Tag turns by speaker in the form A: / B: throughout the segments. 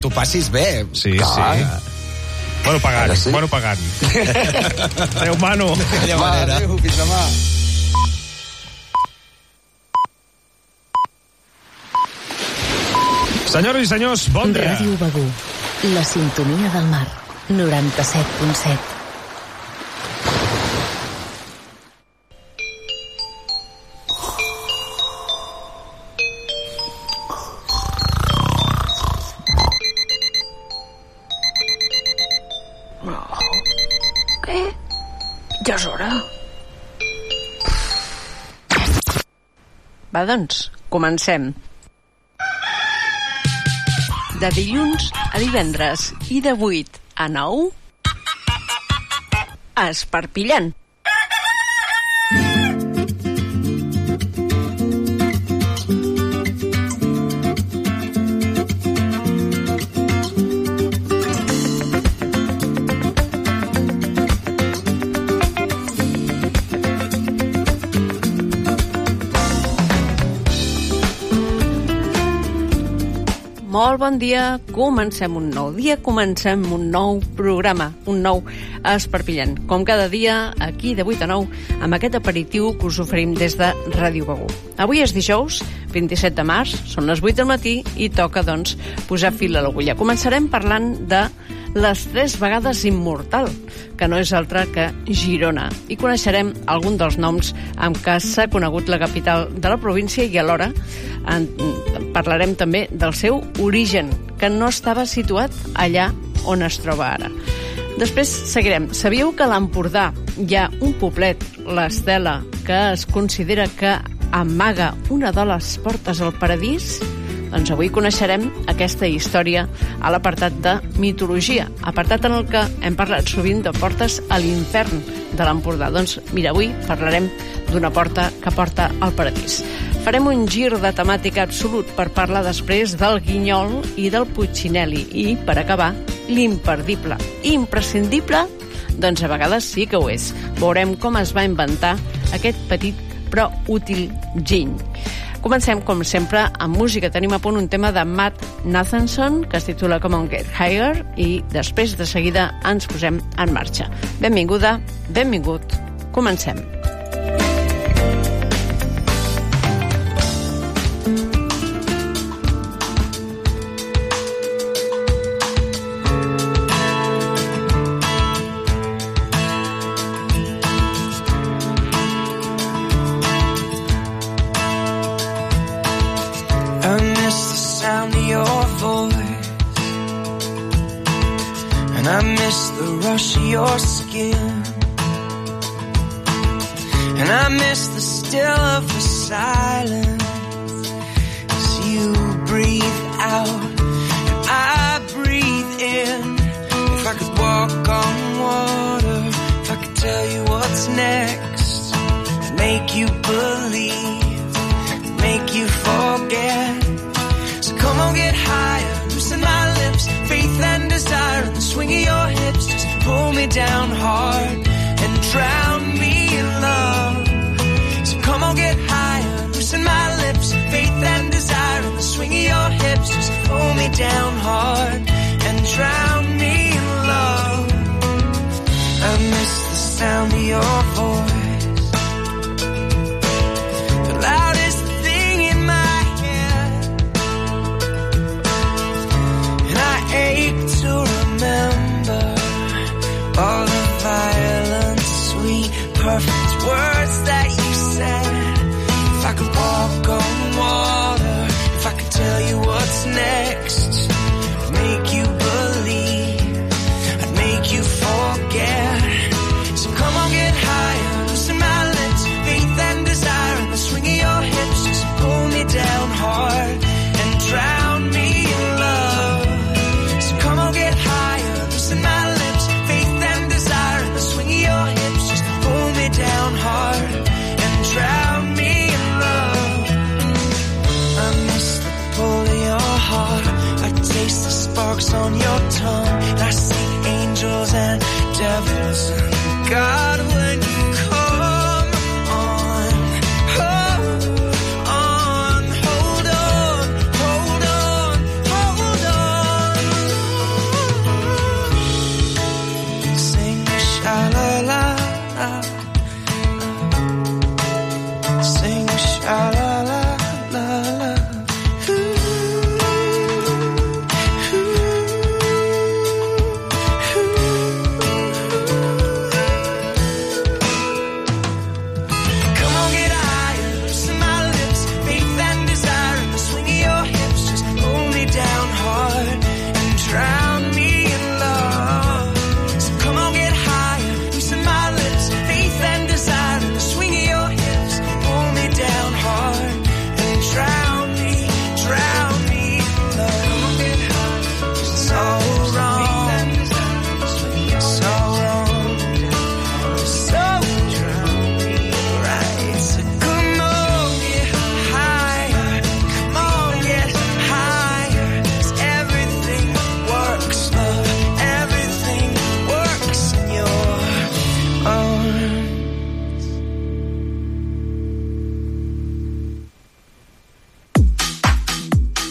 A: tu passis bé.
B: Sí,
A: clar.
B: sí. Bueno, pagant,
C: Sí?
B: bueno, pagant. Adéu, Manu.
A: Va, adéu, fins demà.
B: Senyores i senyors, bon dia.
D: Ràdio Begur, la sintonia del mar, 97.7.
E: Què? Ja és hora. Va, doncs, comencem. De dilluns a divendres i de 8 a 9, Esparpillant. Molt bon dia, comencem un nou dia, comencem un nou programa, un nou Esparpillant. Com cada dia, aquí de 8 a 9, amb aquest aperitiu que us oferim des de Ràdio Begur. Avui és dijous, 27 de març, són les 8 del matí i toca, doncs, posar fil a l'agulla. Començarem parlant de les 3 vegades immortal, que no és altra que Girona. I coneixerem algun dels noms amb què s'ha conegut la capital de la província i alhora parlarem també del seu origen, que no estava situat allà on es troba ara. Després seguirem. Sabíeu que a l'Empordà hi ha un poblet, l'Estela, que es considera que amaga una de les portes al paradís? Doncs avui coneixerem aquesta història a l'apartat de mitologia, apartat en el que hem parlat sovint de portes a l'infern de l'Empordà. Doncs mira, avui parlarem d'una porta que porta al paradís. Farem un gir de temàtica absolut per parlar després del Guinyol i del Puccinelli i, per acabar, l'imperdible. Imprescindible? Doncs a vegades sí que ho és. Veurem com es va inventar aquest petit però útil giny. Comencem, com sempre, amb música. Tenim a punt un tema de Matt Nathanson que es titula Come On Get Higher i després, de seguida, ens posem en marxa. Benvinguda, benvingut. Comencem.
F: I miss the rush of your skin, and I miss the still of the silence as you breathe out and I breathe in. If I could walk on water, if I could tell you what's next, make you believe, make you forget. So come on, get higher, loosen my lips, faith and desire in the swing of your hips. Just pull me down hard and drown me in love. So come on, get higher, loosen my lips, faith and desire in the swing of your hips. Just pull me down hard and drown me in love. I miss the sound of your voice, the loudest thing in my head, and I ache to remember all the violent, sweet, perfect words that you said. If I could walk on water, if I could tell you what's next, make you believe, I'd make you forget. So come on, get higher, loosen my lips, faith and desire in the swing of your hips. Just pull me down hard and drown me in love. So come on, get higher, loosen my lips, faith and desire in the swing of your hips. Just pull me down hard and drown me in love. I miss the pull of your heart, I taste the sparks on your tongue, and I see angels and devils and God when you come on. Hold on, hold on, hold on, hold on.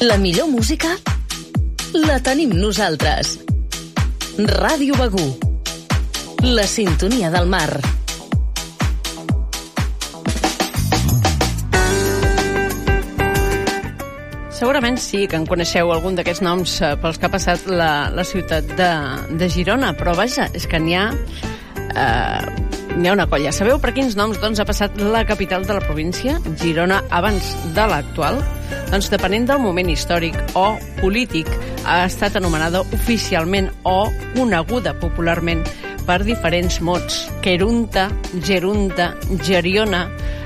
D: La millor música la tenim nosaltres. Ràdio Begú. La sintonia del mar.
E: Segurament sí que en coneixeu algun d'aquests noms pels que ha passat la ciutat de Girona, però vaja, és que n'hi ha una colla. Sabeu per quins noms doncs, ha passat la capital de la província, Girona, abans de l'actual? Doncs depenent del moment històric o polític, ha estat anomenada oficialment o coneguda popularment per diferents mots. Querunta, Gerunta, Geriona,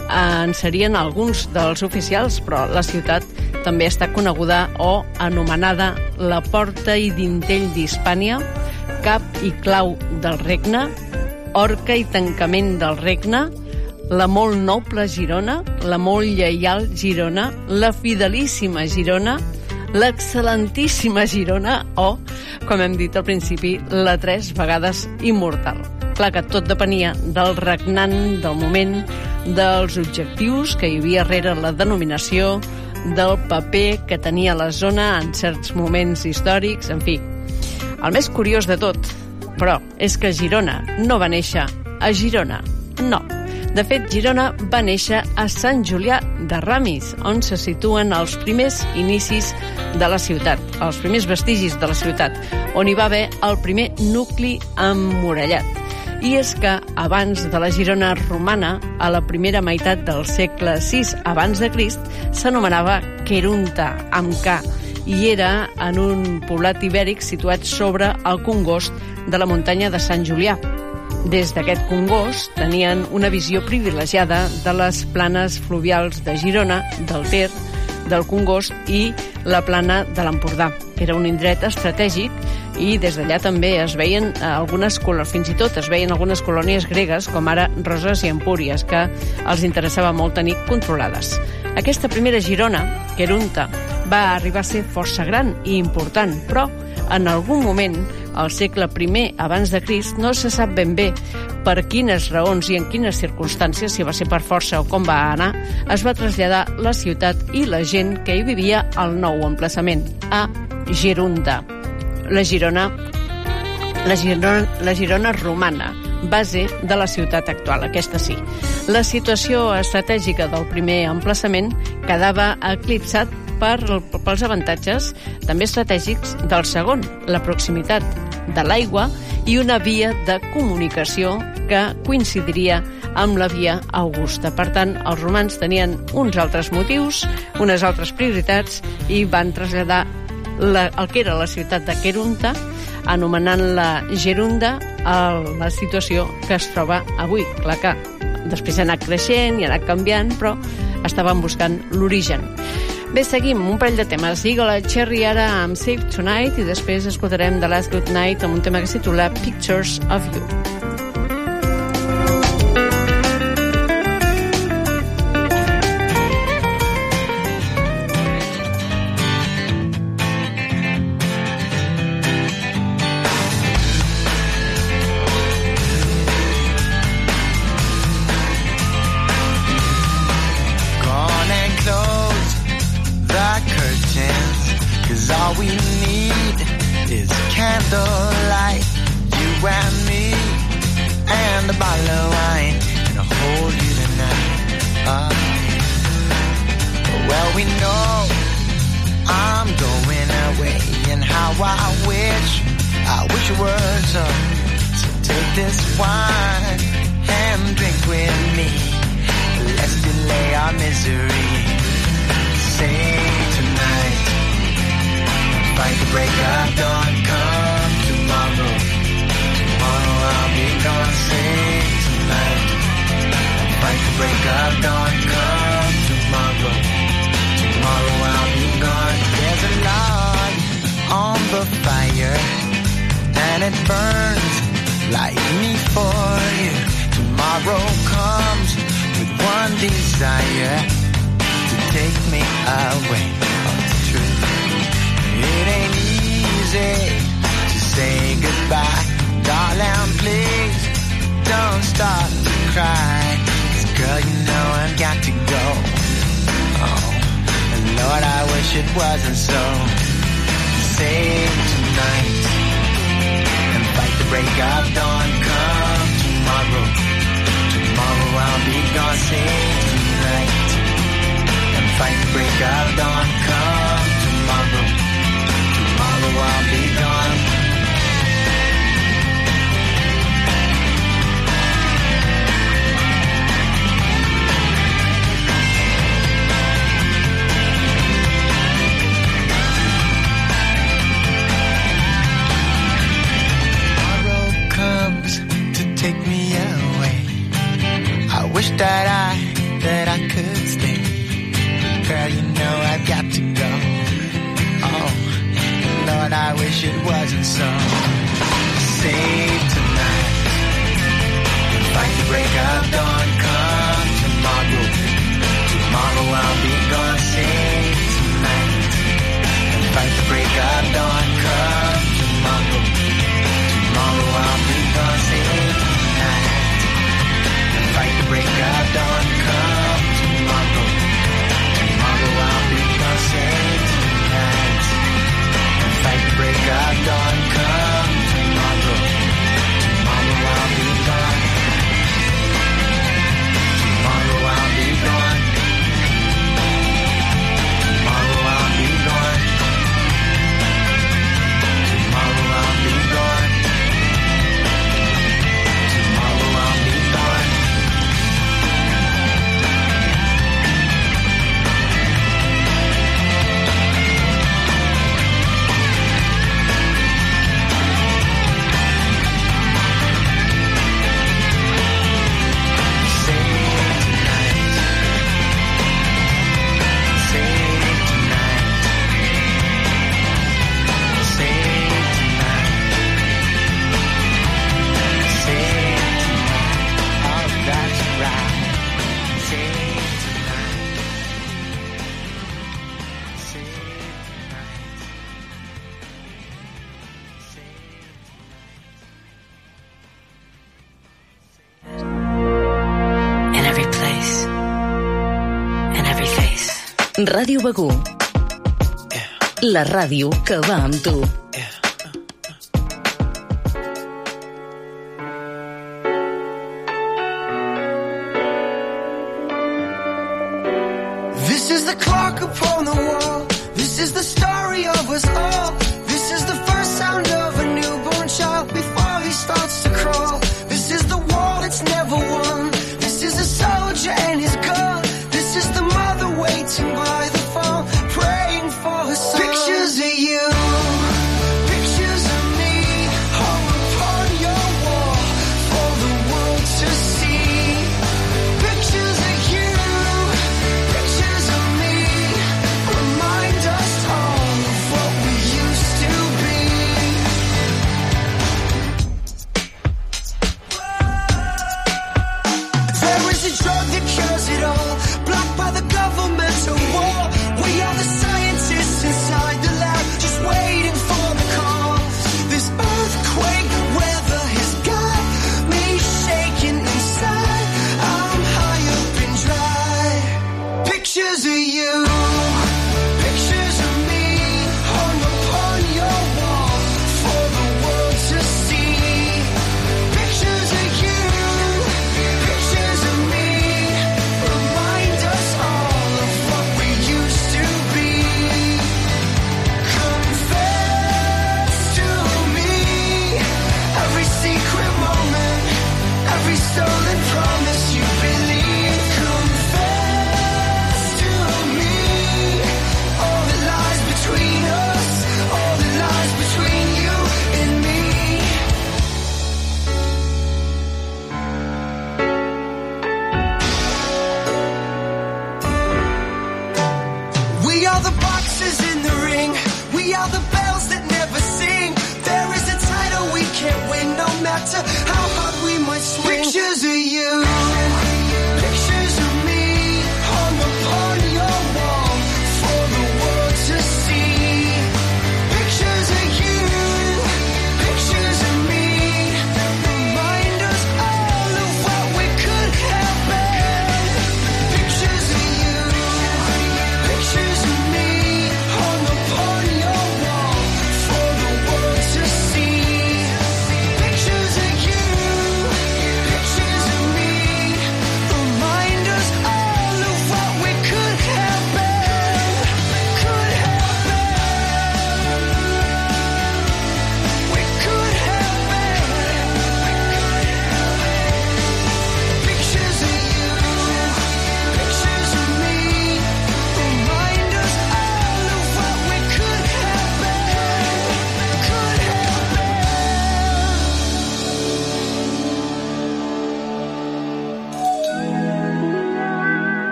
E: en serien alguns dels oficials, però la ciutat també està coneguda o anomenada la Porta i Dintell d'Hispània, Cap i Clau del Regne, Horca i Tancament del Regne, la molt noble Girona, la molt lleial Girona, la fidelíssima Girona, l'excel·lentíssima Girona o, com hem dit al principi, la 3 vegades immortal. Clar que tot depenia del regnant, del moment, dels objectius que hi havia rere la denominació, del paper que tenia la zona en certs moments històrics, en fi. El més curiós de tot, però, és que Girona no va néixer a Girona, no. De fet, Girona va néixer a Sant Julià de Ramis, on se situen els primers inicis de la ciutat, els primers vestigis de la ciutat, on hi va haver el primer nucli emmurallat. I és que abans de la Girona romana, a la primera meitat del segle VI abans de Crist, s'anomenava Querunta, amb K, i era en un poblat ibèric situat sobre el congost de la muntanya de Sant Julià. Des d'aquest congost tenien una visió privilegiada de les planes fluvials de Girona, del Ter, del Congost i la plana de l'Empordà. Era un indret estratègic i des d'allà també es veien fins i tot es veien algunes colònies gregues, com ara Roses i Empúries, que els interessava molt tenir controlades. Aquesta primera Girona, Querunta, va arribar a ser força gran i important, però en algun moment, al segle I abans de Crist, no se sap ben bé per quines raons i en quines circumstàncies, si va ser per força o com va anar, es va traslladar la ciutat i la gent que hi vivia al nou emplaçament, a Gerunta, la Girona romana, base de la ciutat actual, aquesta sí. La situació estratègica del primer emplaçament quedava eclipsat pels avantatges també estratègics del segon, la proximitat de l'aigua i una via de comunicació que coincidiria amb la via Augusta. Per tant, els romans tenien uns altres motius, unes altres prioritats i van traslladar el que era la ciutat de Querunta, anomenant-la Gerunda, a la situació que es troba avui. Clar que després ha anat creixent i ha anat canviant, però estaven buscant l'origen. Bé, seguim un parell de temes. Eagle Cherry ara amb Save Tonight i després escoltarem The Last Good Night amb un tema que es titula Pictures of You.
F: All we need is candlelight, you and me, and a bottle of wine, and I'll hold you tonight. Well, we know I'm going away, and how I wish it were so. So take this wine and drink with me. Let's delay our misery. Say tonight. Fight the break of dawn, come tomorrow. Tomorrow I'll be gone, say tonight. Fight the break of dawn, come tomorrow. Tomorrow I'll be gone. There's a log on the fire, and it burns like me for you. Tomorrow comes with one desire, to take me away. Oh, it's true. It ain't easy to say goodbye. Darling, please don't start to cry. 'Cause girl, you know I've got to go. Oh, and Lord, I wish wish it wasn't so. Save tonight and fight the break of dawn. Come tomorrow, tomorrow I'll be gone. Save tonight and fight the break of dawn. Come tomorrow, tomorrow I'll be gone. Take me away. I wish that I could stay. Girl, you know I've got to go. Oh, Lord, I wish it wasn't so. Save tonight. Fight the break of dawn. Come tomorrow. Tomorrow I'll be gone. Save tonight. Fight the break of dawn. Come tomorrow. Tomorrow I'll be gone. Save fight the break of dawn, come tomorrow. Tomorrow I'll be gone, save tonight. Fight the break of dawn, come tomorrow. Tomorrow I'll be gone. Tomorrow I'll be gone. Tomorrow I'll be gone. Tomorrow I'll be gone. Tomorrow I'll be gone.
D: Ràdio Begur. La ràdio que va amb tu.
F: This is the clock upon the wall. This is the story of us all. This is the first sound of a newborn child before he starts to crawl. This is the war that's never won. This is a soldier and his gun. This is the mother waiting by the phone, praying for her son. Pictures of you, pictures of me, hung upon your wall for the world to see. Pictures of you, pictures of me, remind us all of what we used to be. There is a drug that cures it all, blocked by the governmental war. We are the scientists inside the lab, just waiting for the call. This earthquake weather has got me shaking inside. I'm high up and dry. Pictures of you, pictures of me, hung upon your wall for the world to see. Pictures of you, pictures of me, remind us all of what we used to be. Confess to me every secret moment, every stolen promise you believe. Confess to me all that lies between us, all that lies between you and me. We are the boxes in the ring. We are the bells that never sing. There is a title we can't win, no matter how hard we might swing. Pictures of you, pictures of me, hung upon your wall for the world to see. Pictures of you, pictures of me, remind us all of what we could have been. Pictures of you, pictures of me,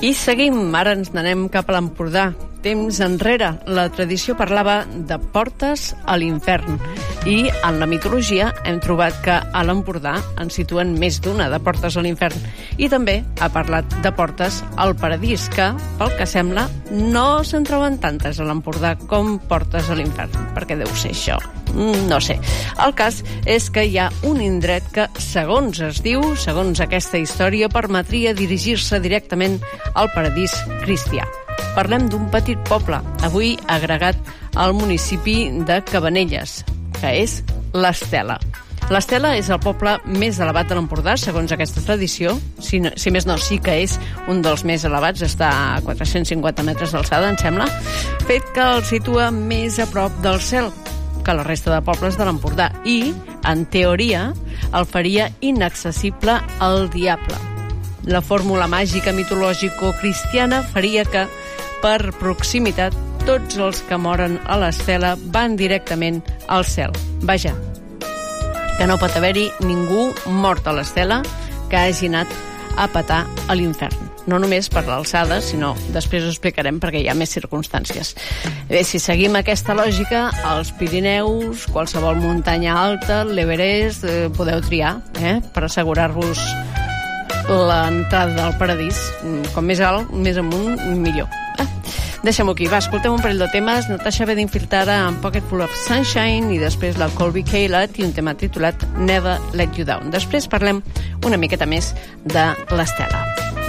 E: I seguim, ara ens n'anem cap a l'Empordà. Temps enrere, la tradició parlava de portes a l'infern i en la mitologia hem trobat que a l'Empordà en situen més d'una de portes a l'infern i també ha parlat de portes al paradís, que, pel que sembla, no se'n troben tantes a l'Empordà com portes a l'infern. Per què deu ser això? No sé. El cas és que hi ha un indret que, segons es diu, segons aquesta història, permetria dirigir-se directament al paradís cristià. Parlem d'un petit poble, avui agregat al municipi de Cabanelles, que és l'Estela. L'Estela és el poble més elevat de l'Empordà, segons aquesta tradició. Si més no, sí que és un dels més elevats, està a 450 metres d'alçada, em sembla, fet que el situa més a prop del cel que la resta de pobles de l'Empordà i, en teoria, el faria inaccessible al diable. La fórmula màgica mitològico-cristiana faria que, per proximitat, tots els que moren a l'Estela van directament al cel. Vaja, que no pot haver-hi ningú mort a l'Estela que hagi anat a petar a l'infern. No només per l'alçada, sinó després ho explicarem perquè hi ha més circumstàncies. Bé, si seguim aquesta lògica, als Pirineus, qualsevol muntanya alta, l'Everest, podeu triar, per assegurar-vos l'entrada del paradís. Com més alt, més amunt, millor. Deixem-ho aquí. Va, escoltem un parell de temes. Natasha Bedingfield ara amb Pocket Full of Sunshine i després la Colby Caleb i un tema titulat Never Let You Down. Després parlem una miqueta més de l'Estela.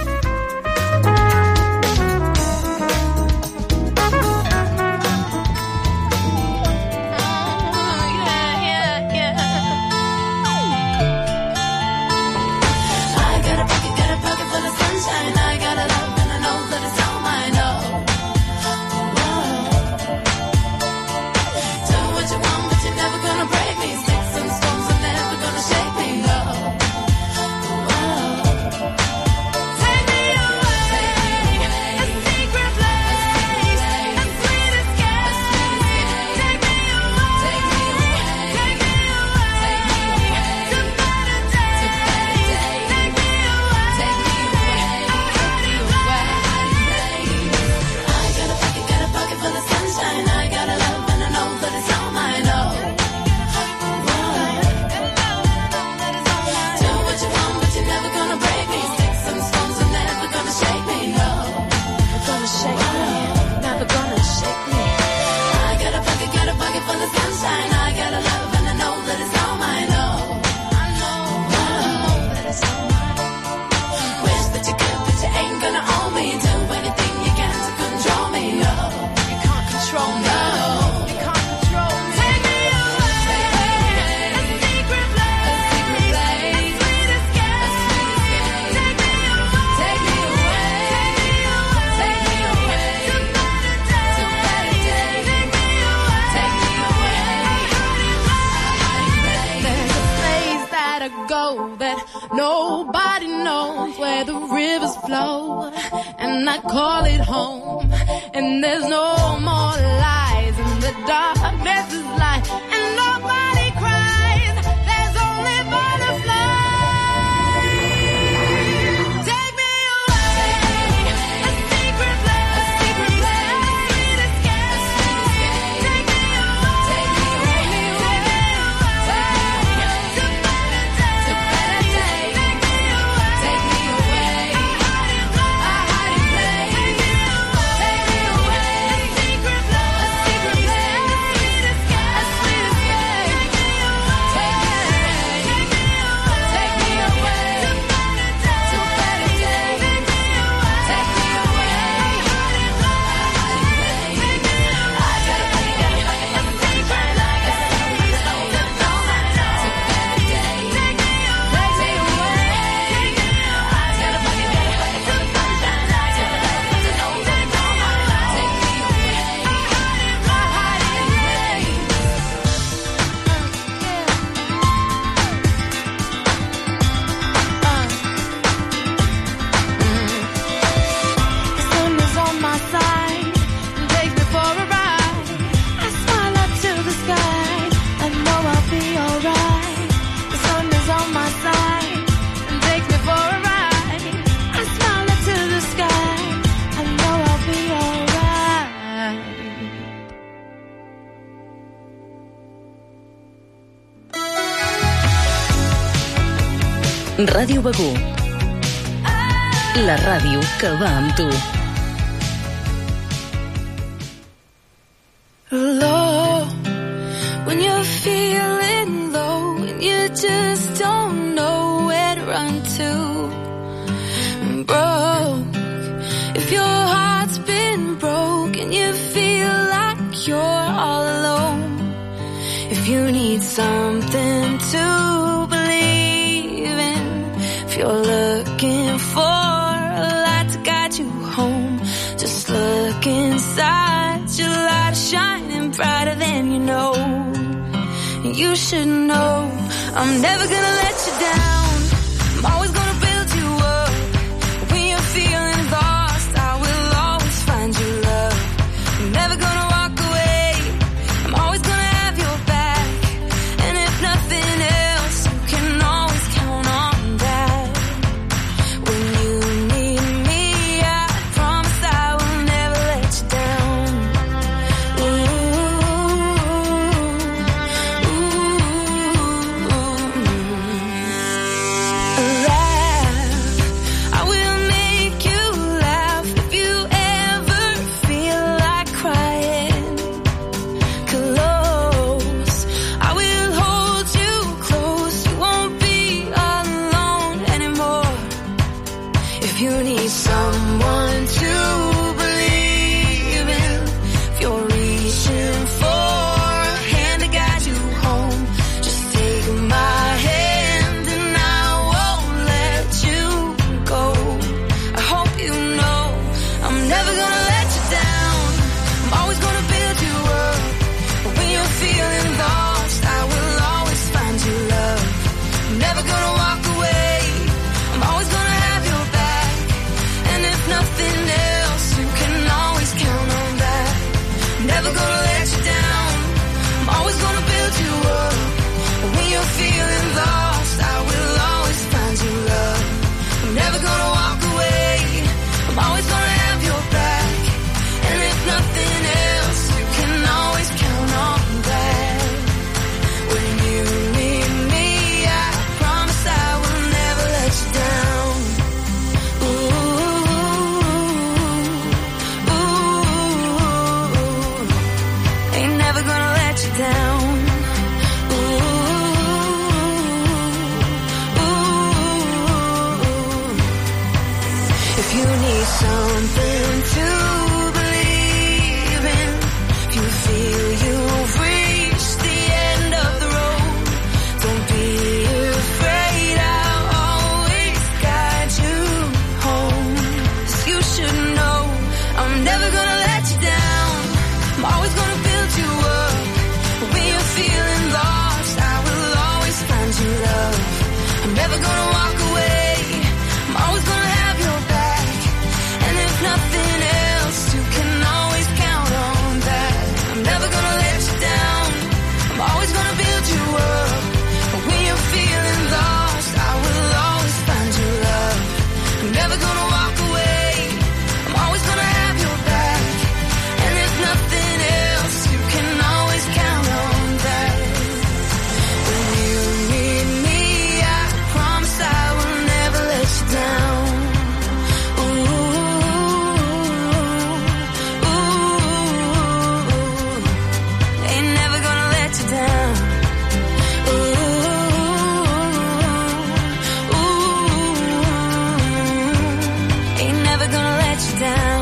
C: Nobody knows where the rivers flow, and I call it home. And there's no more lies, and the darkness is light, and nobody cries. There's only butterflies. Take me away, a secret place, sweet escape. Take me away, take me away, to better days. Take me away, a hiding place. Take me away, a secret place, sweet escape.
D: Ràdio Begur. La ràdio que va amb tu.
C: Low, when you're feeling low and you just don't know where to run to. Broke, if your heart's been broke and you feel like you're all alone. If you need something to believe in, if you're looking for a light to guide you home, just look inside, your light is shining brighter than you know. And you should know, I'm never gonna let you down, I'm always gonna build you up. When you're feeling lost, I will always find you love. I'm never gonna walk away, I'm always gonna have your back. And if nothing else, you can always count on that. When you need me, I promise I will never let you down. Laugh, I will make you laugh if you ever feel like crying. Close, I will hold you close, you won't be alone anymore. If you need someone to believe in, if you're reaching for a hand to guide you home, just take my hand and I won't let you go. I hope you know I'm never gonna let you down, I'm always gonna build you up. But when you're feeling lost, I will always find you love. I'm never gonna walk away, I'm always gonna have your back. And if nothing else, you can always count on that. I'm never gonna let you down, I'm always gonna build you up. But when you're feeling lost, I will always find you love. I'm never gonna walk away, I'm always gonna have your back. And if nothing else, you can always count on that. When you need me, I promise I will never let you down. Ain't never gonna let you down. If you need something to believe in, if you feel you've reached the end of the road, don't be afraid, I'll always guide you home. 'Cause you should know, I'm never gonna let you down, I'm always gonna build you up. But when you're feeling lost, I will always find you love. I'm never gonna walk away, I'm always gonna have your back. And if nothing else, you can always count on that. I'm never gonna let you down, I'm always gonna build you up. But when you're feeling lost, I will always find you love. I'm never gonna walk away, I'm always gonna have your back. And if nothing else, you can always count on that. When you need me, I promise I will never let you down. Ain't never gonna let you down. Ain't never gonna let you down.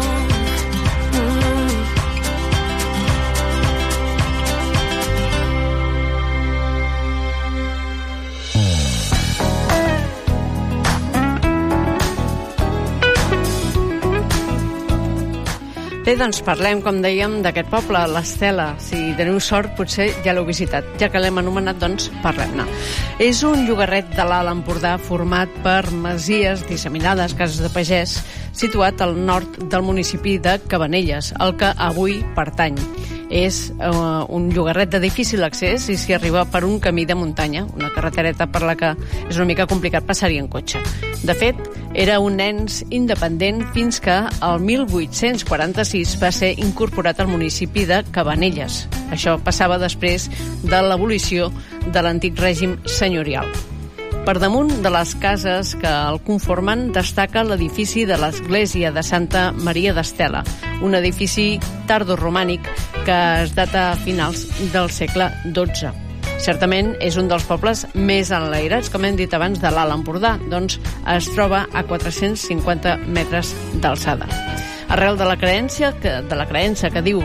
E: Bé, doncs parlem, com dèiem, d'aquest poble, l'Estela. Si teniu sort, potser ja l'heu visitat. Ja que l'hem anomenat, doncs parlem-ne. És un llogarret de l'Alt Empordà format per masies disseminades, cases de pagès, situat al nord del municipi de Cabanelles, al que avui pertany. És un llogarret de difícil accés i s'hi arriba per un camí de muntanya, una carretereta per la que és una mica complicat passar-hi en cotxe. De fet, era un ens independent fins que el 1846 va ser incorporat al municipi de Cabanelles. Això passava després de l'abolició de l'antic règim senyorial. Per damunt de les cases que el conformen destaca l'edifici de l'església de Santa Maria d'Estela, un edifici tardoromànic que es data a finals del segle XII. Certament és un dels pobles més enlairats, com hem dit abans, de l'Alt Empordà, doncs es troba a 450 metres d'alçada. Arrel de la creença que diu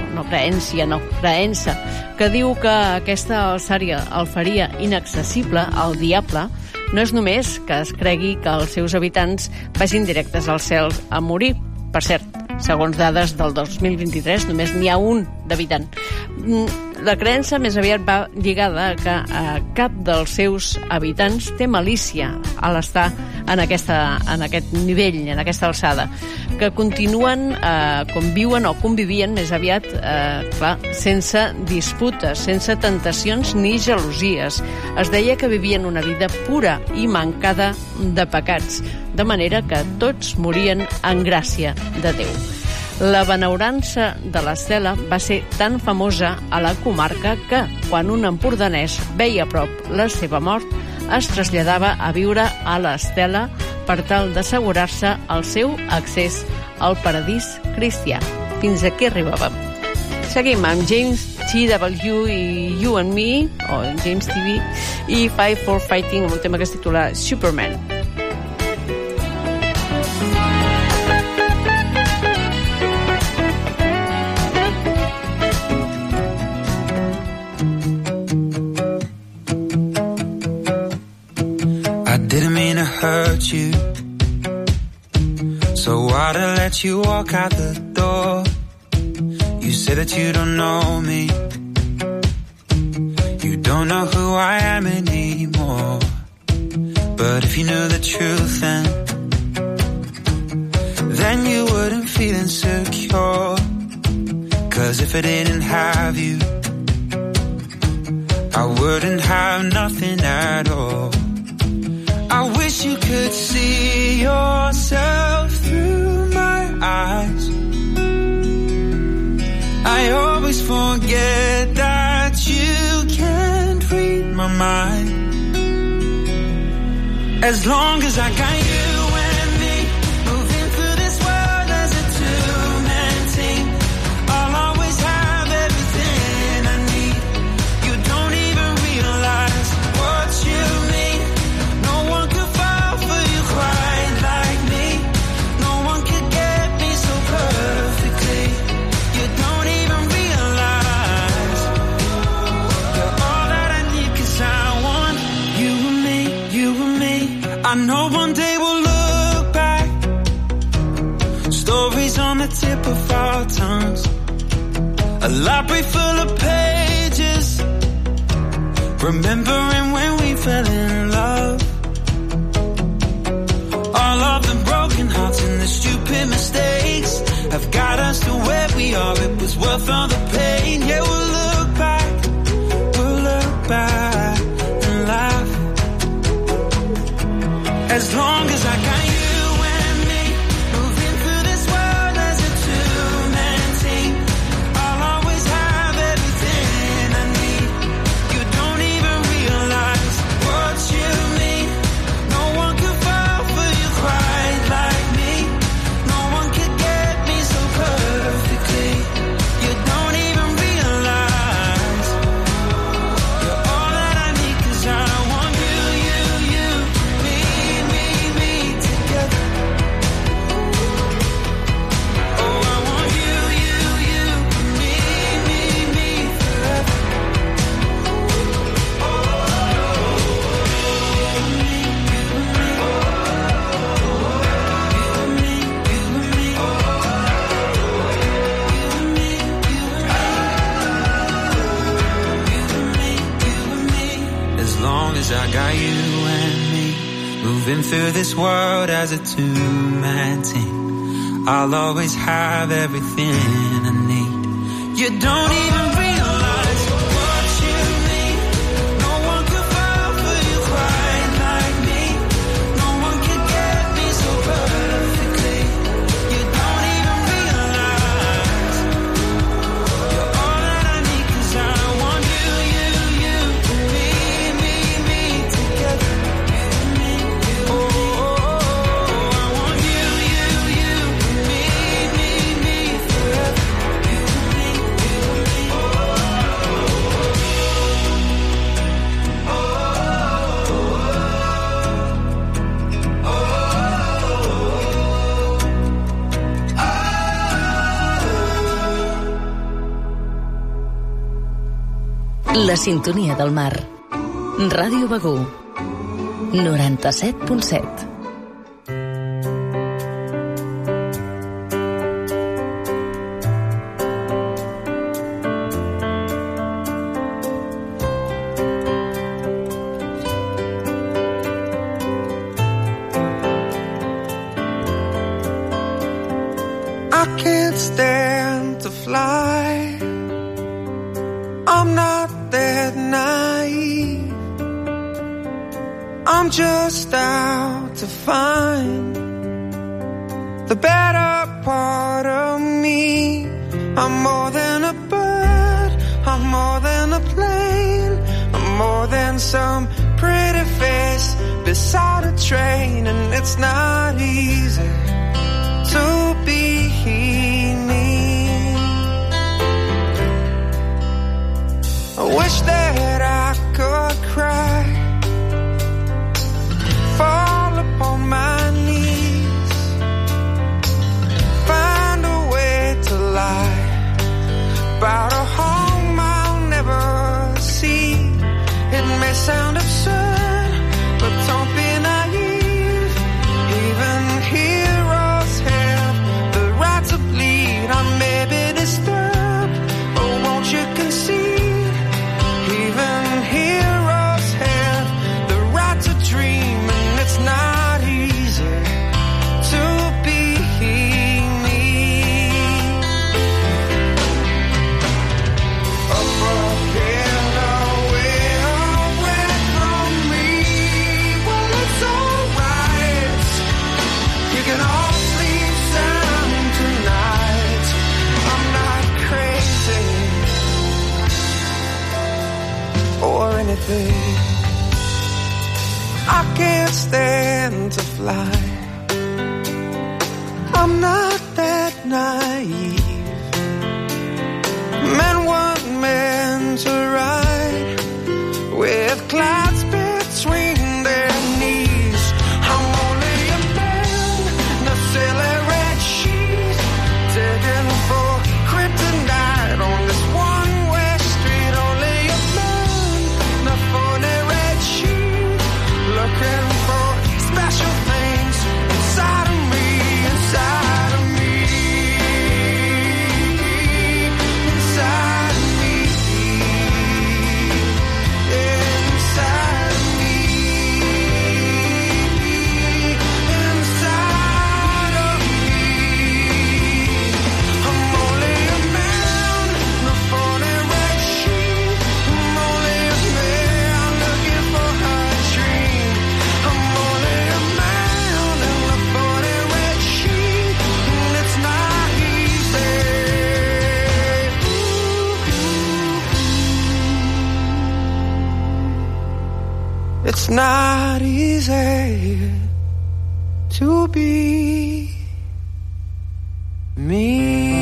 E: que aquesta alçària el faria inaccessible al diable, no és només que es cregui que els seus habitants vagin directes al cel a morir. Per cert, segons dades del 2023, només n'hi ha un d'habitant. La creença més aviat va lligada a que cap dels seus habitants té malícia a l'estar en aquest nivell, en aquesta alçada, que continuen com viuen o convivien més aviat, sense disputes, sense tentacions ni gelosies. Es deia que vivien una vida pura i mancada de pecats, de manera que tots morien en gràcia de Déu. La benaurança de l'Estela va ser tan famosa a la comarca que, quan un empordanès veia a prop la seva mort, es traslladava a viure a l'Estela per tal d'assegurar-se el seu accés al paradís cristià. Fins aquí arribàvem. Seguim amb James T.W. i You and Me, o James TV, i Five for Fighting, amb un tema que es titula Superman.
F: Didn't mean to hurt you, so why'd I let you walk out the door? You say that you don't know me, you don't know who I am anymore. But if you knew the truth then you wouldn't feel insecure. Cause if I didn't have you, I wouldn't have nothing at all. I wish you could see yourself through my eyes. I always forget that you can't read my mind. As long as I got you and me, moving through this world as a two-man team, I'll always have everything I need. You don't even realize what you mean. I know one day we'll look back, stories on the tip of our tongues, a library full of pages, remembering when we fell in love. All of the broken hearts and the stupid mistakes have got us to where we are. It was worth all the pain. Yeah, we'll look back and laugh. As long as I got you and me, moving through this world as a two-man team, I'll always have everything I need. You don't even realize what you mean. No one could fall for you quite like me. No one could get me so perfectly. You don't even realize you're all that I need, 'cause I want you, me together. Oh, I want you, me forever. As long as I got you and me, moving through this world as a two-man team, I'll always have everything I need. You don't even realize what you mean. No one could fall for you quite like me. No one could get me so perfectly. You don't even realize you're all that I need, 'cause I want you, me together.
D: La sintonia del mar. Ràdio Begur 97.7.
F: I can't stand to fly. I'm not that naive. I'm just out to find the better part of me. I'm more than a bird, I'm more than a plane, I'm more than some pretty face beside a train. And it's not easy to be me. I wish that I could cry, fall upon my knees, find a way to lie about a home I'll never see. It may sound absurd, but don't be naive. Even heroes have the right to bleed. I may be disturbed, but won't you concede? Even heroes have the right to dream, and it's not easy to be me. Up and away from me. Well, it's alright. You can all sleep sound tonight. I'm not crazy or anything. I can't stand to fly. I'm not that naive. Men weren't meant to ride with clouds between their knees. I'm only a man in a silly red sheet, digging for kryptonite on this one-way street. Only a man in a phony red sheet, looking for special things inside of me, inside of me, inside of me, inside of me, inside of me. I'm only a man in a phony red sheet. I'm only a man looking for a dream. I'm only a man in a phony red sheet, and it's not easy. It's not easy to be me.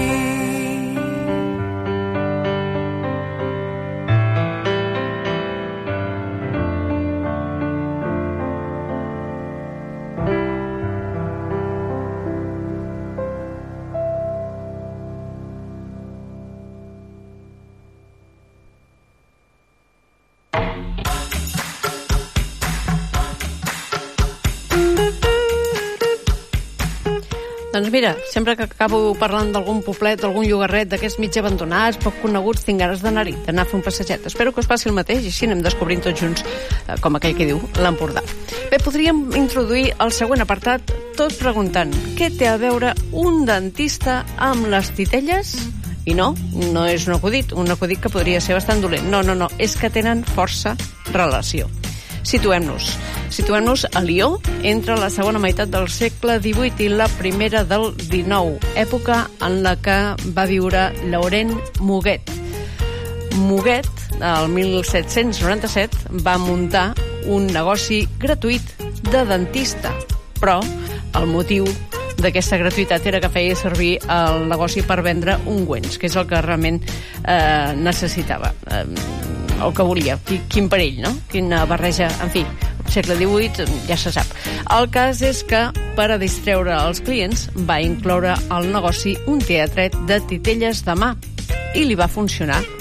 E: Doncs mira, sempre que acabo parlant d'algun poblet, d'algun llogarret, d'aquests mig abandonats, poc coneguts, tinc ganes d'anar-hi, d'anar a fer un passeget. Espero que us passi el mateix i així anem descobrint tots junts, com aquell que diu, l'Empordà. Bé, podríem introduir el següent apartat tot preguntant què té a veure un dentista amb les titelles? I no és un acudit que podria ser bastant dolent. No, és que tenen força relació. Situem-nos a Lió entre la segona meitat del segle XVIII i la primera del XIX, època en la que va viure Laurent Muguet. Muguet, el 1797, va muntar un negoci gratuït de dentista, però el motiu d'aquesta gratuïtat era que feia servir el negoci per vendre ungüents, que és el que realment necessitava, el que volia. Quin perill, no? Quina barreja, en fi, segle XVIII ja se sap. El cas és que, per a distreure els clients, va incloure al negoci un teatret de titelles de mà i li va funcionar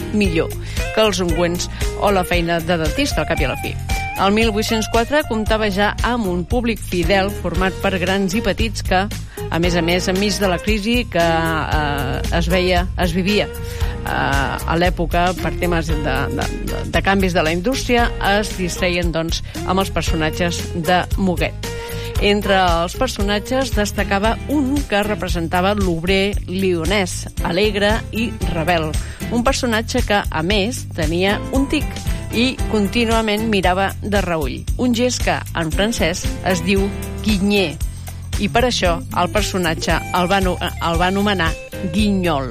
E: millor que els ungüents o la feina de dentista, al cap i a la fi. El 1804 comptava ja amb un públic fidel format per grans i petits que, a més, enmig de la crisi que es vivia a l'època per temes de canvis de la indústria, es distreien doncs, amb els personatges de Muguet. Entre els personatges destacava un que representava l'obrer lionès, alegre i rebel. Un personatge que, a més, tenia un tic i contínuament mirava de reüll. Un gest que, en francès, es diu guigner. I per això el personatge el va anomenar Guignol.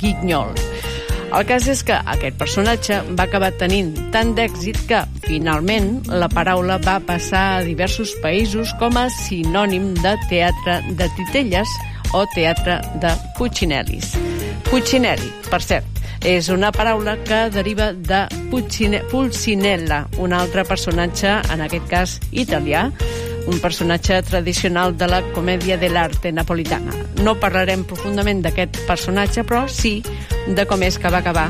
E: El cas és que aquest personatge va acabar tenint tant d'èxit que, finalment, la paraula va passar a diversos països com a sinònim de teatre de titelles o teatre de Puccinellis. Puccinelli, per cert, és una paraula que deriva de Pulcinella, un altre personatge, en aquest cas italià, un personatge tradicional de la comèdia dell'arte napolitana. No parlarem profundament d'aquest personatge, però sí de com és que va acabar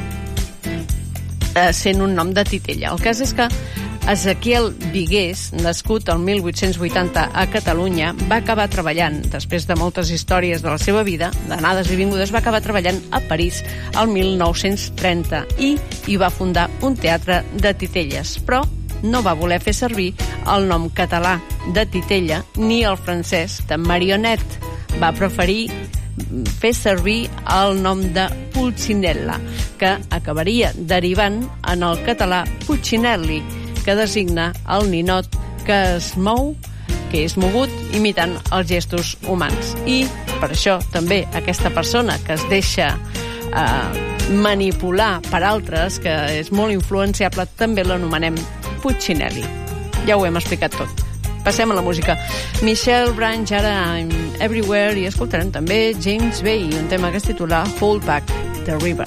E: sent un nom de titella. El cas és que Ezequiel Vigués, nascut el 1880 a Catalunya, va acabar treballant, després de moltes històries de la seva vida, d'anades i vingudes, va acabar treballant a París el 1930 i hi va fundar un teatre de titelles, però no va voler fer servir el nom català de titella ni el francès de marionette. Va preferir fer servir el nom de Pulcinella, que acabaria derivant en el català Puccinelli, que designa el ninot que es mou, que és mogut, imitant els gestos humans. I per això també aquesta persona que es deixa manipular per altres, que és molt influenciable, també l'anomenem Puccinelli. Ja ho hem explicat tot. Passem a la música. Michelle Branch, ara I'm Everywhere, i escoltarem també James Bay, un tema que es titula Hold Back the River.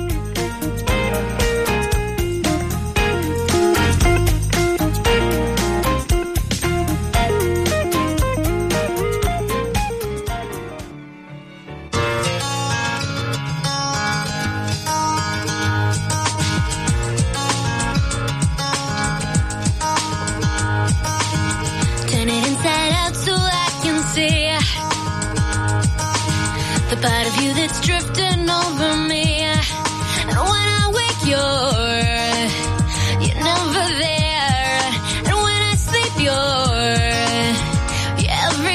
G: Part of you that's drifting over me, and when I wake you're never there, and when I sleep you're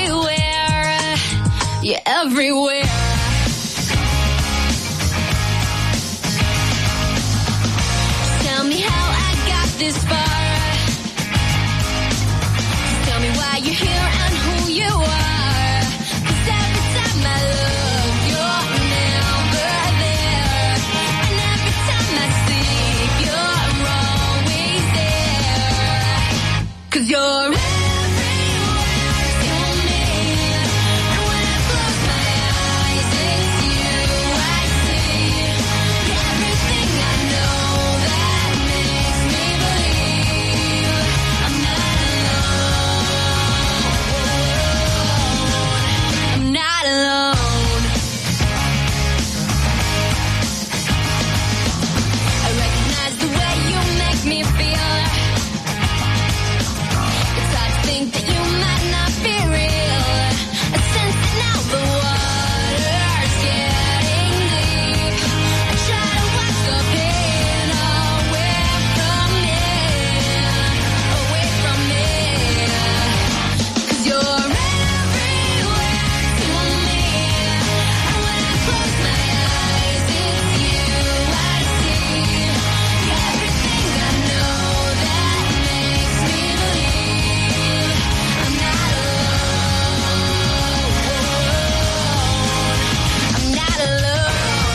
G: everywhere. Tell me how I got this far, tell me why you're here and who you are, 'cause every time I look you're everywhere to me, and when I close my eyes, it's you I see. Everything I know that makes me believe I'm not alone. I'm not alone. I recognize the way you make me feel. Think that you might not be real. I sense it now, the water's getting deep. I try to wash the pain away from me, 'cause you're everywhere to me, and when I close my eyes, it's you I see. Everything I know that makes me believe I'm not alone.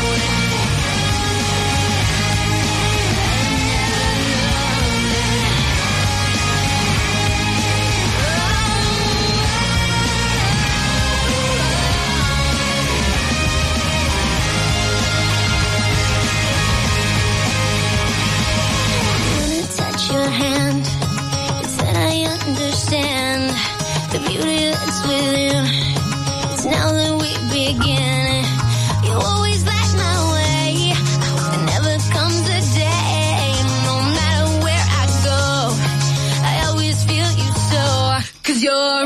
G: When I touch your hand, it's that I understand the beauty that's within. It's now that we begin. You always light my way. I hope it never comes again. 'Cause you're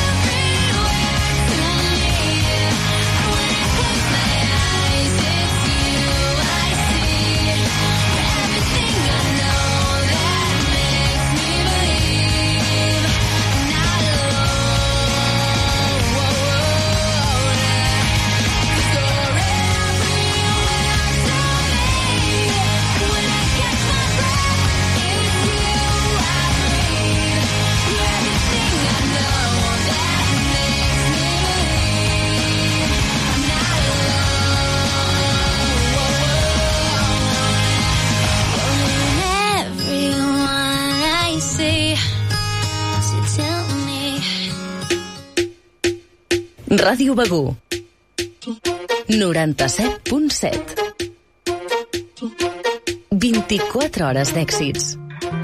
D: Ràdio Begur 97.7 24 hores d'èxits.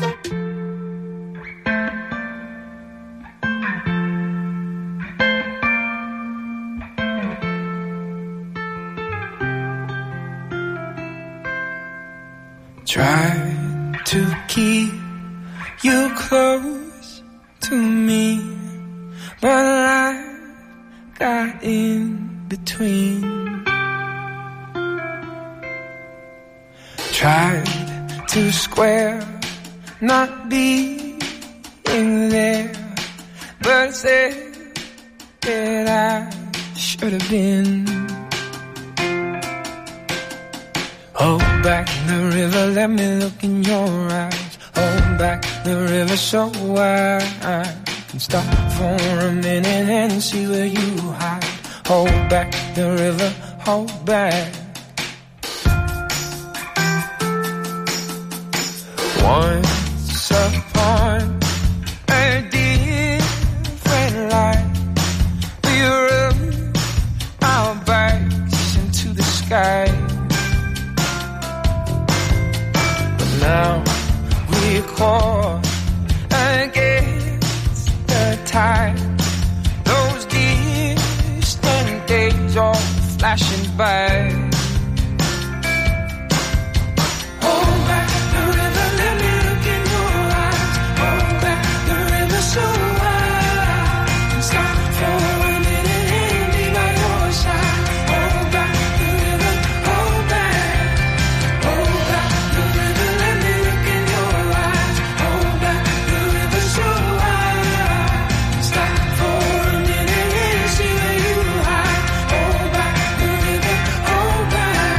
F: Try to keep you close to me, but life got in between. Tried to square not being there, but said that I should have been. Hold back the river, let me look in your eyes. Hold back the river so I can stop for a minute and see where you hide. Hold back the river, hold back. Once upon a different life, we rubbed our backs into the sky. But now we're caught against the tide. Those distant days all flashing by. Hold back the river, let me look in your eyes. Hold back the river so I can stop for a minute and be by your side. Hold back the river, hold back. Hold back the river, let me look in your eyes. Hold back the river so I can stop for a minute and see where you hide. Hold back the river, hold back.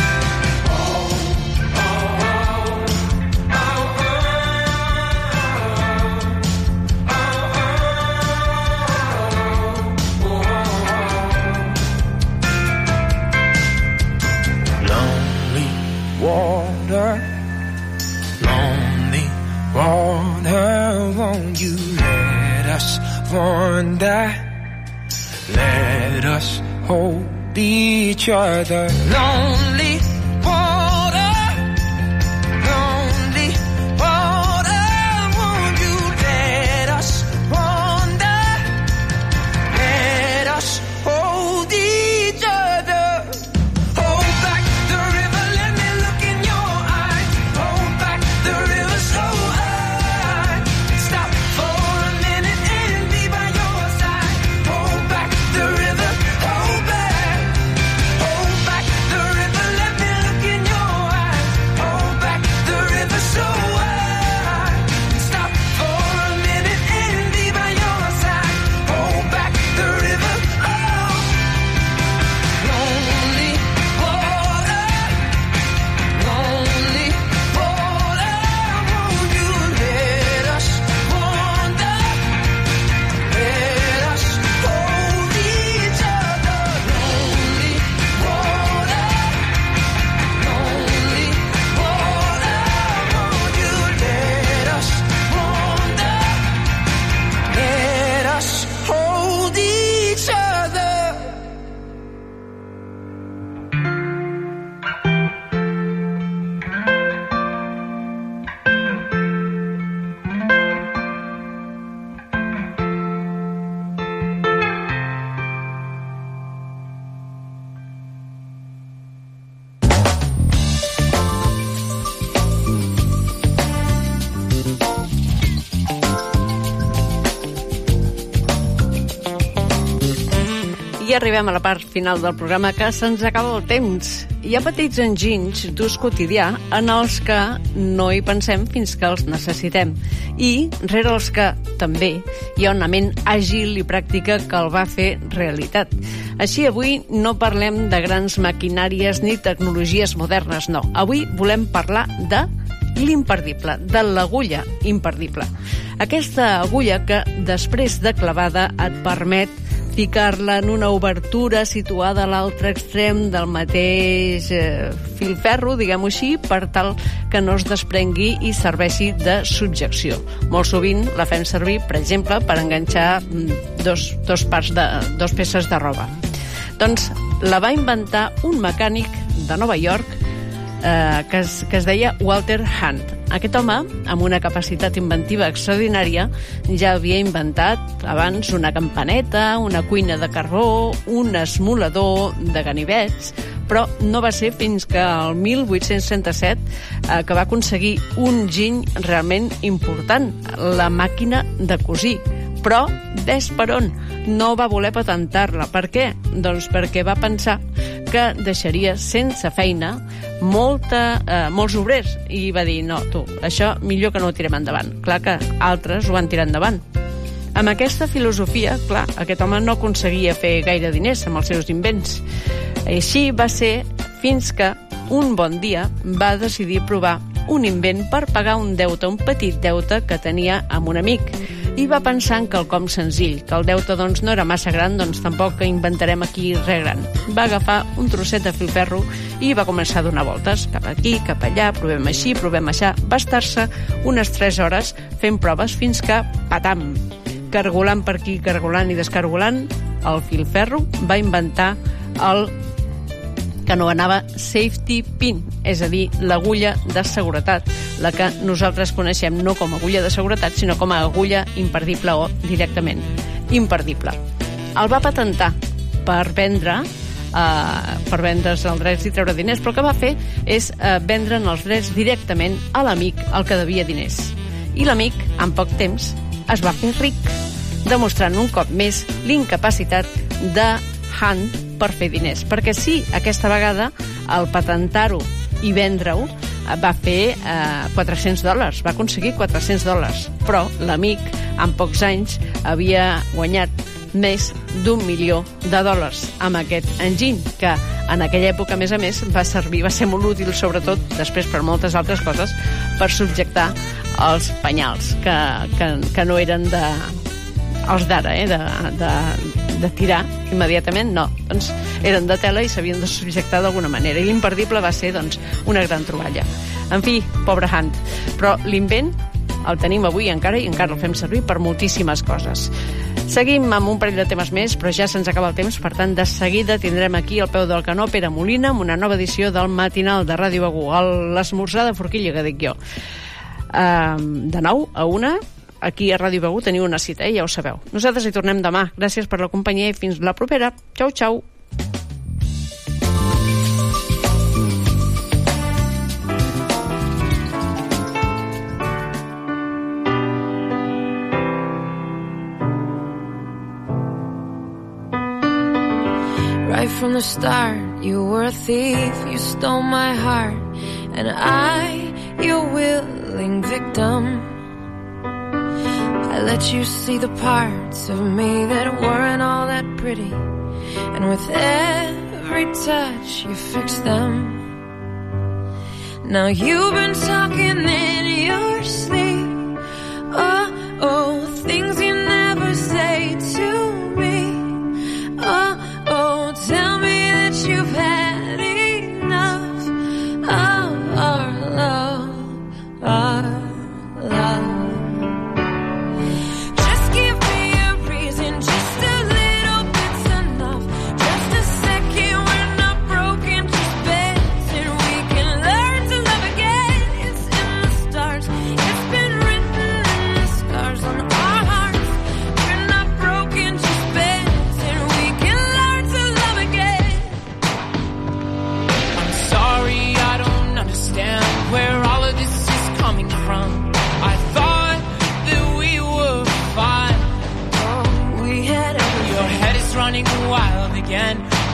F: Lonely water, won't you let us wander? Let us hold each other. Lonely water, won't you let us wander? Let us hold each other. Hold back the river, let me look in your eyes. Hold back the river so I can stop for a minute and be by your side. Hold back the river, hold back. Hold back the river, let me
E: arribem a la part final del programa, que se'ns acaba el temps. Hi ha petits enginys d'ús quotidià en els que no hi pensem fins que els necessitem. I, rere els que també, hi ha una ment àgil i pràctica que el va fer realitat. Així, avui no parlem de grans maquinàries ni tecnologies modernes, no. Avui volem parlar de l'imperdible, de l'agulla imperdible. Aquesta agulla que, després de clavada, et permet ficar-la en una obertura situada a l'altre extrem del mateix filferro, diguem-ho així, per tal que no es desprengui i serveixi de subjecció. Molt sovint la fem servir, per exemple, per enganxar dos peces de roba. Doncs la va inventar un mecànic de Nova York que es deia Walter Hunt. Aquest home, amb una capacitat inventiva extraordinària, ja havia inventat abans una campaneta, una cuina de carbó, un esmolador de ganivets, però no va ser fins que el 1837 que va aconseguir un giny realment important, la màquina de cosir. Però, ves per on, no va voler patentar-la. Per què? Doncs perquè va pensar que deixaria sense feina molts obrers, i va dir, no, tu, això millor que no ho tirem endavant. Clar que altres ho van tirar endavant. Amb aquesta filosofia, clar, aquest home no aconseguia fer gaire diners amb els seus invents. Així va ser fins que un bon dia va decidir provar un invent per pagar un deute, un petit deute que tenia amb un amic. I va pensar en quelcom senzill, que el deute doncs, no era massa gran, doncs tampoc inventarem aquí res gran. Va agafar un trosset de filferro i va començar a donar voltes, cap aquí, cap allà, provem així, provem aixà. Va estar-se unes 3 hores fent proves fins que, patam, cargolant per aquí, cargolant i descargolant, el filferro va inventar el que no anava safety pin, és a dir, l'agulla de seguretat, la que nosaltres coneixem no com a agulla de seguretat, sinó com a agulla imperdible o directament imperdible. El va patentar per vendre's els drets i treure diners, però el que va fer és vendre'n els drets directament a l'amic al que devia diners. I l'amic, en poc temps, es va fer ric, demostrant un cop més l'incapacitat de Hunt per fer diners, perquè sí, aquesta vegada al patentar-ho i vendre-ho va fer $400, va aconseguir $400, però l'amic en pocs anys havia guanyat més d'1 milió de dòlars amb aquest enginy, que en aquella època, a més, va ser molt útil, sobretot, després per moltes altres coses, per subjectar els penyals, que no eren els d'ara, de tirar immediatament, no. Doncs eren de tela i s'havien de subjectar d'alguna manera. I l'imperdible va ser, doncs, una gran troballa. En fi, pobre Hunt. Però l'invent el tenim avui encara i encara el fem servir per moltíssimes coses. Seguim amb un parell de temes més, però ja se'ns acaba el temps, per tant, de seguida tindrem aquí al peu del canó Pere Molina amb una nova edició del matinal de Ràdio Begur, l'esmorzar de forquilla, que dic jo. De 9 a 1, aquí a Ràdio Begur teniu una cita, ja ho sabeu. Nosaltres hi tornem demà. Gràcies per la companyia i fins la propera. Xau, xau.
H: Right from the start, you were a thief, you stole my heart, and I, your willing victim. I let you see the parts of me that weren't all that pretty, and with every touch you fixed them. Now you've been talking in your sleep, oh, things you never say to me, oh, tell me that you've had enough of our love, Just give me a reason, just a little bit's enough. Just a second, we're not broken, just bends, and we can learn to love again. It's in the stars, it's been written in the scars on our hearts.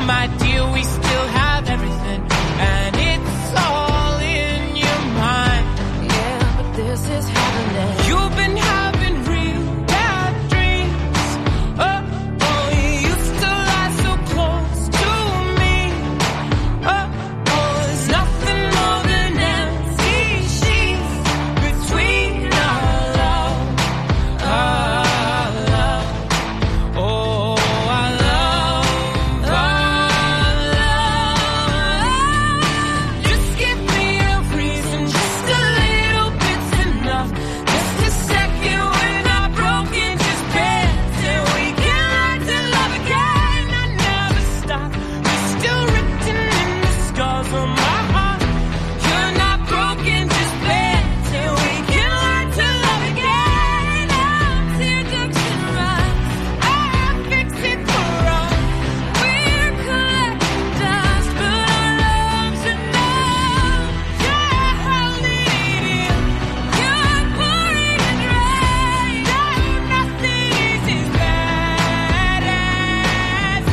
F: my dear, we still have everything, and it's all in your mind.
H: Yeah, but this is happening.
F: You've been having real bad dreams. Oh, you used to lie so close to me. Oh, there's nothing more than empty sheets between our love. Our love. Oh, our love. Our love. Just give me a reason, just a little bit's enough. Just a second when I'm broken, just dance and we can learn to love again. I never stop. You're still written in the scars on my heart. You're not broken, just dance and we can learn to love again. Our teardrops can rise. I fix it for us. We're collecting dust, but our love's enough. You're holding it in. You're pouring it right. Oh, nothing is as bad as it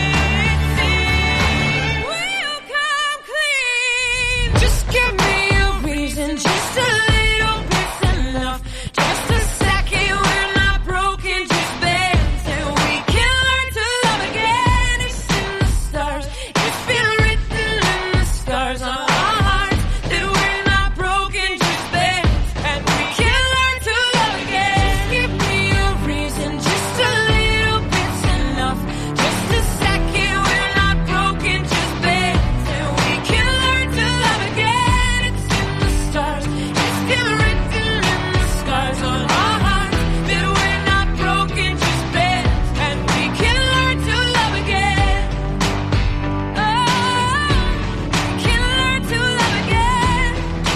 F: seems. We'll come clean. Just give me a reason, just a little bit's enough. Just a second, we're not broken, just dance and we can learn to love again. It's in the stars, it's been written in the stars on our hearts that we're not broken, just dance and we can learn to love again. Just give me a reason, just a little bit's enough. Just a second, we're not broken, just dance and we can learn to love again. It's in the stars, it's been written in the scars on our hearts that we're not broken, just dance and we can learn to love again. Oh, we can learn to love again.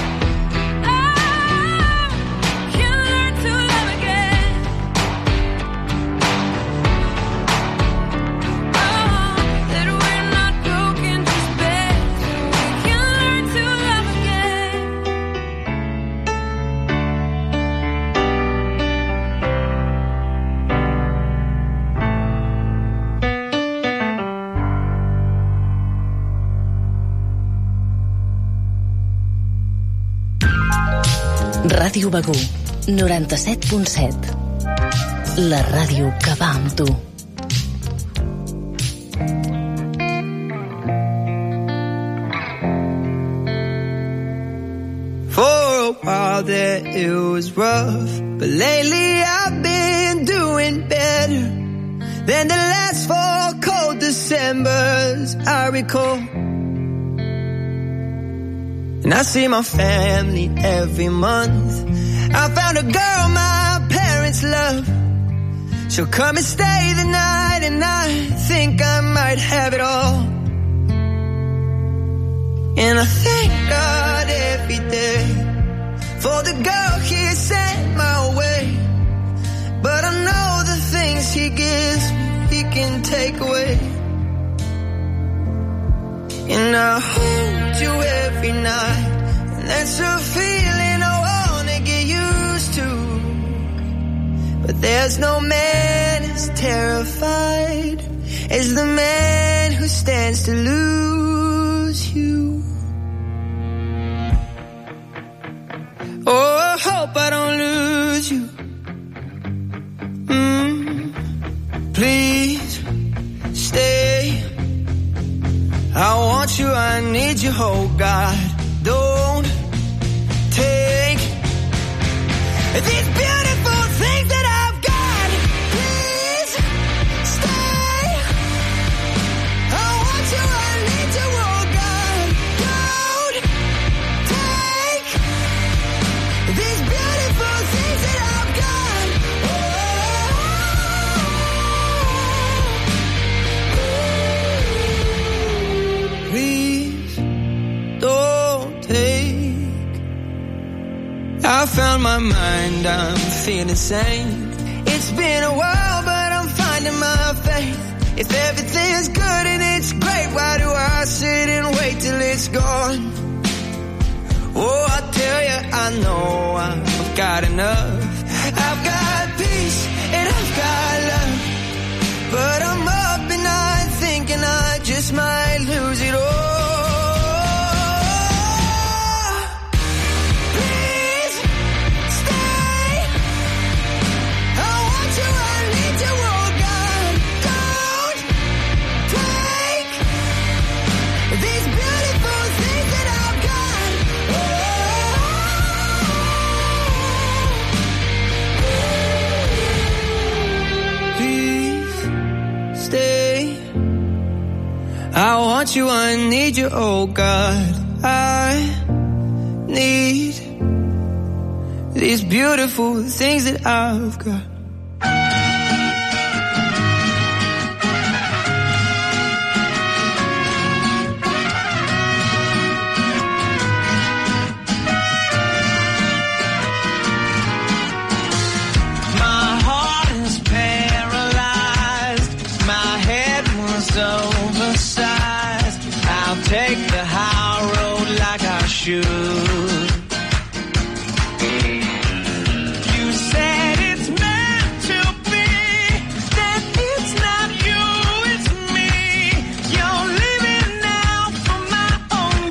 F: Oh, we can learn to love again. Oh, that we're not broken, just dance and we can learn to love again.
D: Ràdio Begur, 97.7. La ràdio que va amb tu.
F: For a while there it was rough, but lately I've been doing better than the last 4 cold Decembers I recall. And I see my family every month. I found a girl my parents love. She'll come and stay the night, and I think I might have it all. And I thank God every day for the girl He sent my way. But I know the things He gives me, He can take away. And I hold you every night, and that's a feeling I wanna get used to. But there's no man as terrified as the man who stands to lose you. Oh, I hope I don't lose you. Please stay. I want you, I need you, oh God. Don't take these beautiful things that I've got. Please stay. I want you, I need you, oh God. Don't take these beautiful things that I've got. Please don't take. I found my mind, I'm feeling sane. It's been a while, but I'm finding my faith. If everything's good and it's great, why do I sit and wait till it's gone? Oh, I tell you, I know I've got enough. I've got peace and I've got love, but I'm up at night thinking I just just might lose it all. Please stay. I want you, I need you, oh God. Don't take these beautiful things that I've got. Please stay. I want you, I need you, oh God. I need these beautiful things that I've got. My heart is paralyzed. My head was oversized. I'll take the high road like I should. You said it's meant to be, that it's not you, it's me. You're living now for my own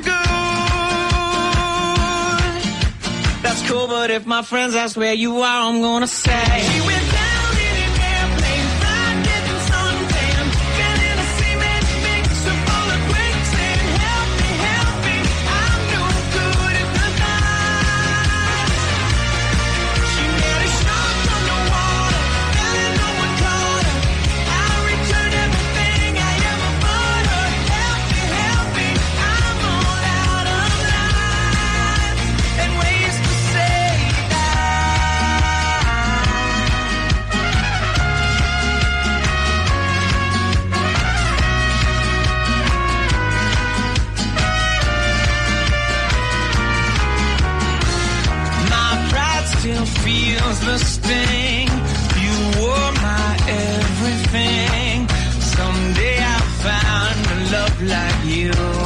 F: good. That's cool, but if my friends ask where you are, I'm gonna say she went down in an airplane, fried, getting suntan, fell in a cement mixer full of quicksand. Help me, I'm no good at the night. She made a shark from the water, fell and no one caught her. I returned everything I ever bought her. Help me, I'm all out of lines and ways to say my pride still feels the sting. You were my everything. Someday I'll find a love like you.